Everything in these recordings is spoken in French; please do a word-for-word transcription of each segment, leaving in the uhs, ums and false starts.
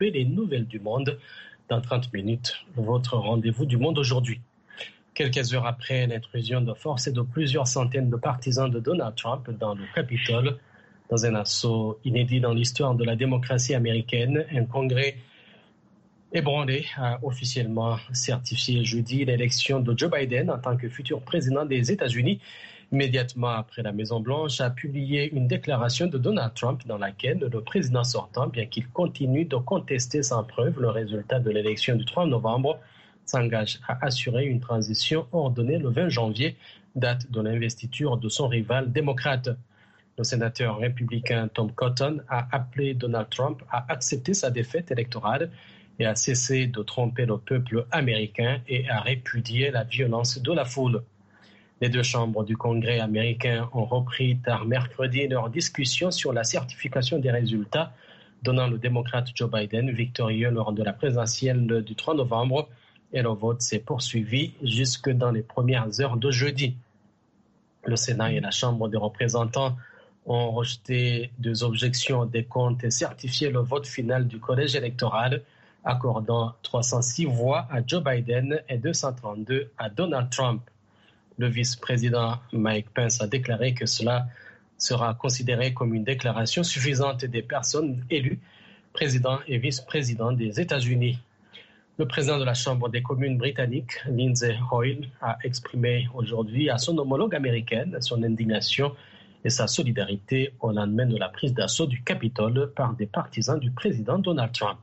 découper les nouvelles du monde. Dans trente minutes, votre rendez-vous du monde aujourd'hui. Quelques heures après l'intrusion de force de plusieurs centaines de partisans de Donald Trump dans le Capitole, dans un assaut inédit dans l'histoire de la démocratie américaine, un congrès ébranlé a officiellement certifié jeudi l'élection de Joe Biden en tant que futur président des États-Unis. Immédiatement après, la Maison-Blanche a publié une déclaration de Donald Trump dans laquelle le président sortant, bien qu'il continue de contester sans preuve le résultat de l'élection du trois novembre, s'engage à assurer une transition ordonnée le vingt janvier, date de l'investiture de son rival démocrate. Le sénateur républicain Tom Cotton a appelé Donald Trump à accepter sa défaite électorale et à cesser de tromper le peuple américain et à répudier la violence de la foule. Les deux chambres du Congrès américain ont repris tard mercredi leur discussion sur la certification des résultats, donnant le démocrate Joe Biden victorieux lors de la présidentielle du trois novembre, et le vote s'est poursuivi jusque dans les premières heures de jeudi. Le Sénat et la Chambre des représentants ont rejeté deux objections des comptes et certifié le vote final du collège électoral, accordant trois cent six voix à Joe Biden et deux cent trente-deux à Donald Trump. Le vice-président Mike Pence a déclaré que cela sera considéré comme une déclaration suffisante des personnes élues président et vice-président des États-Unis. Le président de la Chambre des communes britannique, Lindsay Hoyle, a exprimé aujourd'hui à son homologue américaine son indignation et sa solidarité au lendemain de la prise d'assaut du Capitole par des partisans du président Donald Trump.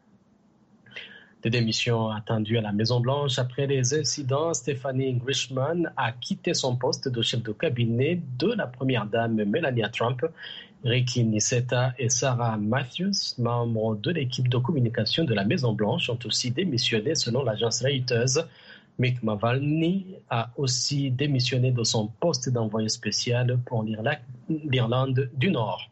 Des démissions attendues à la Maison-Blanche après les incidents, Stephanie Grisham a quitté son poste de chef de cabinet de la première dame Melania Trump. Ricky Niceta et Sarah Matthews, membres de l'équipe de communication de la Maison-Blanche, ont aussi démissionné selon l'agence Reuters. Mick Mulvaney a aussi démissionné de son poste d'envoyé spécial pour l'Irlande du Nord.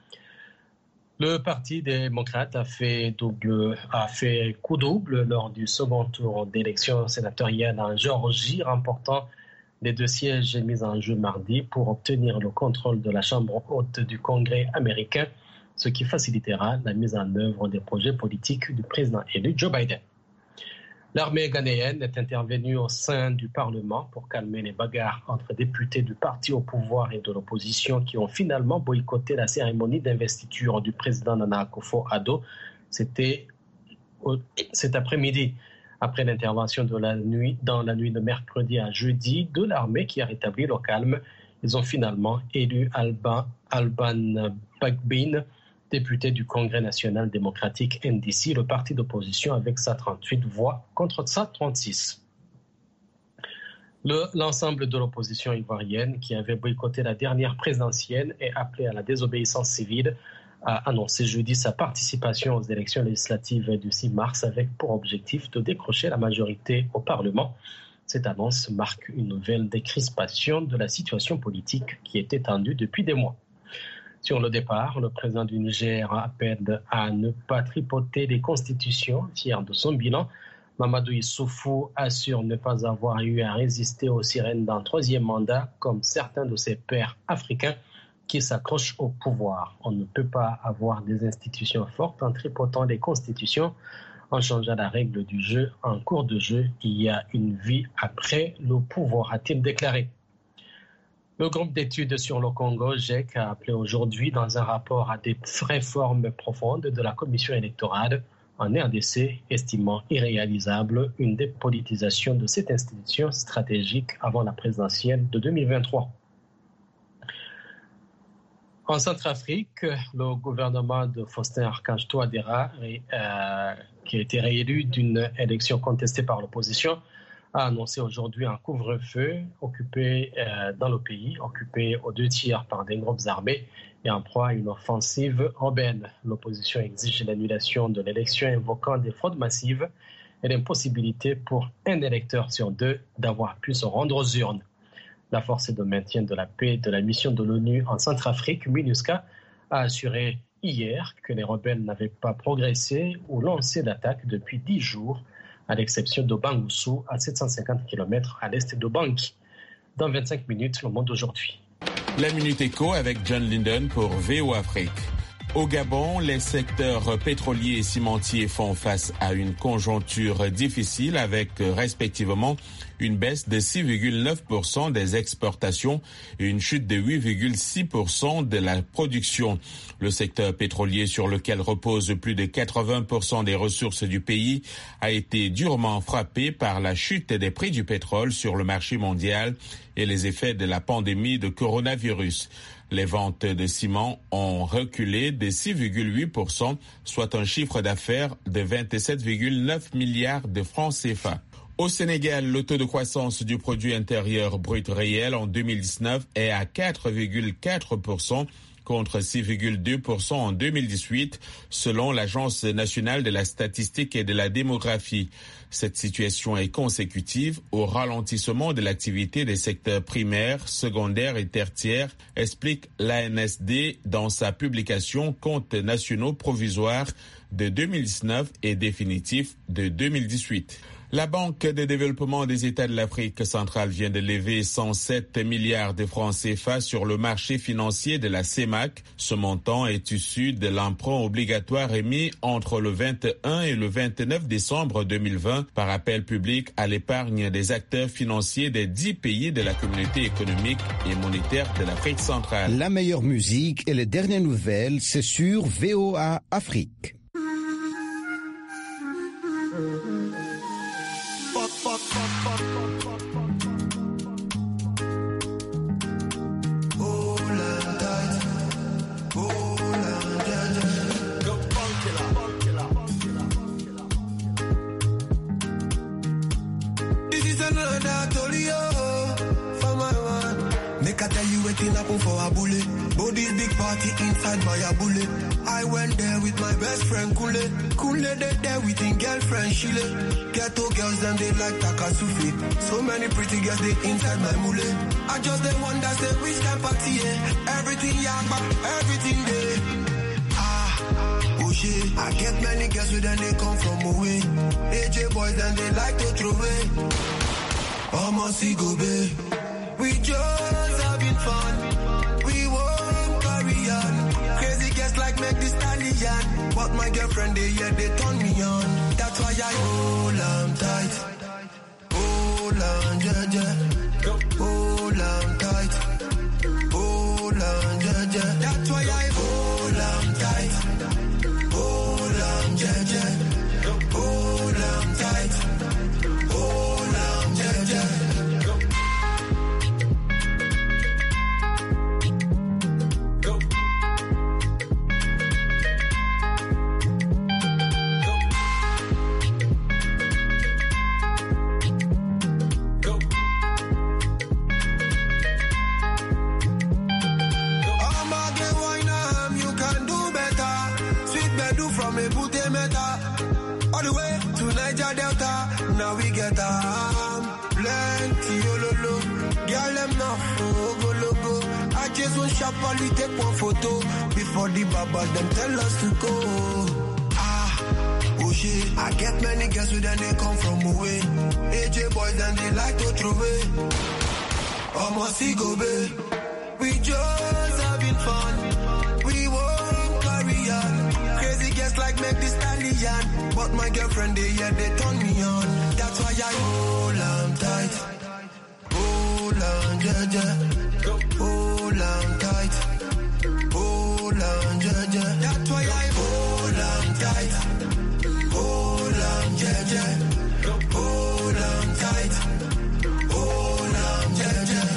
Le Parti démocrate a fait, double, a fait coup double lors du second tour d'élection sénatoriale en Géorgie, remportant les deux sièges mis en jeu mardi pour obtenir le contrôle de la Chambre haute du Congrès américain, ce qui facilitera la mise en œuvre des projets politiques du président élu Joe Biden. L'armée ghanéenne est intervenue au sein du Parlement pour calmer les bagarres entre députés du parti au pouvoir et de l'opposition qui ont finalement boycotté la cérémonie d'investiture du président Nana Akufo-Addo. C'était cet après-midi, après l'intervention de la nuit, dans la nuit de mercredi à jeudi de l'armée qui a rétabli le calme. Ils ont finalement élu Alban, Alban Bagbin, député du Congrès national démocratique N D C, le parti d'opposition avec sa trente-huit voix contre sa trente-six. Le, l'ensemble de l'opposition ivoirienne, qui avait boycotté la dernière présidentielle et appelé à la désobéissance civile, a annoncé jeudi sa participation aux élections législatives du six mars avec pour objectif de décrocher la majorité au Parlement. Cette annonce marque une nouvelle décrispation de la situation politique qui était tendue depuis des mois. Sur le départ, le président du Niger appelle à ne pas tripoter les constitutions, fier de son bilan. Mamadou Issoufou assure ne pas avoir eu à résister aux sirènes d'un troisième mandat, comme certains de ses pairs africains qui s'accrochent au pouvoir. On ne peut pas avoir des institutions fortes en tripotant les constitutions. En changeant la règle du jeu en cours de jeu, il y a une vie après le pouvoir, a-t-il déclaré. Le groupe d'études sur le Congo, G E C, a appelé aujourd'hui dans un rapport à des réformes profondes de la commission électorale en R D C, estimant irréalisable une dépolitisation de cette institution stratégique avant la présidentielle de deux mille vingt-trois. En Centrafrique, le gouvernement de Faustin Archange Touadéra, euh, qui a été réélu d'une élection contestée par l'opposition, a annoncé aujourd'hui un couvre-feu occupé euh, dans le pays, occupé aux deux tiers par des groupes armés et en proie à une offensive rebelle. L'opposition exige l'annulation de l'élection, invoquant des fraudes massives et l'impossibilité pour un électeur sur deux d'avoir pu se rendre aux urnes. La force de maintien de la paix de la mission de l'ONU en Centrafrique, MINUSCA, a assuré hier que les rebelles n'avaient pas progressé ou lancé d'attaque depuis dix jours, à l'exception de Bangoussou, à sept cent cinquante kilomètres à l'est de Bangui. Dans vingt-cinq minutes, le monde d'aujourd'hui. La Minute Éco avec John Linden pour V O Afrique. Au Gabon, les secteurs pétroliers et cimentiers font face à une conjoncture difficile avec respectivement une baisse de six virgule neuf pour cent des exportations et une chute de huit virgule six pour cent de la production. Le secteur pétrolier, sur lequel repose plus de quatre-vingts pour cent des ressources du pays, a été durement frappé par la chute des prix du pétrole sur le marché mondial et les effets de la pandémie de coronavirus. Les ventes de ciment ont reculé de six virgule huit pour cent, soit un chiffre d'affaires de vingt-sept virgule neuf milliards de francs C F A. Au Sénégal, le taux de croissance du produit intérieur brut réel en deux mille dix-neuf est à quatre virgule quatre pour cent contre six virgule deux pour cent en deux mille dix-huit, selon l'Agence nationale de la statistique et de la démographie. Cette situation est consécutive au ralentissement de l'activité des secteurs primaires, secondaires et tertiaires, explique l'A N S D dans sa publication Comptes nationaux provisoires de deux mille dix-neuf et définitifs de deux mille dix-huit. La Banque de développement des États de l'Afrique centrale vient de lever cent sept milliards de francs C F A sur le marché financier de la C E M A C. Ce montant est issu de l'emprunt obligatoire émis entre le vingt et un et le vingt-neuf décembre deux mille vingt par appel public à l'épargne des acteurs financiers des dix pays de la communauté économique et monétaire de l'Afrique centrale. La meilleure musique et les dernières nouvelles, c'est sur V O A Afrique. For a bullet, body's big party inside my abule. I went there with my best friend Kule. Kule they there with his girlfriend Shile. Ghetto girls and they like Takasufi. So many pretty girls they inside my mule. I just they wonder say which kind party yeah. Everything yamba, everything there. Ah, oh shit. I get many girls with them they come from away. A J boys and they like to throw away. Almost see go babe. We just having fun. We won't carry on. Crazy girls like make this stallion. But my girlfriend, they yeah, they turn me on. That's why I hold on tight. Hold on, yeah, yeah. Hold on tight. Hold on, yeah, yeah. That's why I hold on tight. Hold on, yeah, yeah. Hold on tight. Hold on, yeah, yeah. Now we get um, plenty ololo. Girl, them now go logo. I just want shop only take one photo before the baba them tell us to go. Ah, oh shit. I get many girls with them they come from away. A J boys and they like to throw away. Almost see go babe. We just having fun. We won't carry on. Crazy girls like make this stallion. But my girlfriend they yeah they turn me on. That's why I hold on tight. Hold on, yeah, yeah. Hold on tight. Hold on, yeah, yeah. That's why I hold on tight. Hold on, yeah, yeah. Hold on tight. Hold on, yeah, yeah.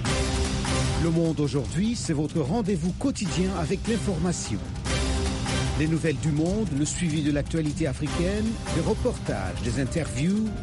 Le Monde aujourd'hui, c'est votre rendez-vous quotidien avec l'information. Les nouvelles du monde, le suivi de l'actualité africaine, des reportages, des interviews,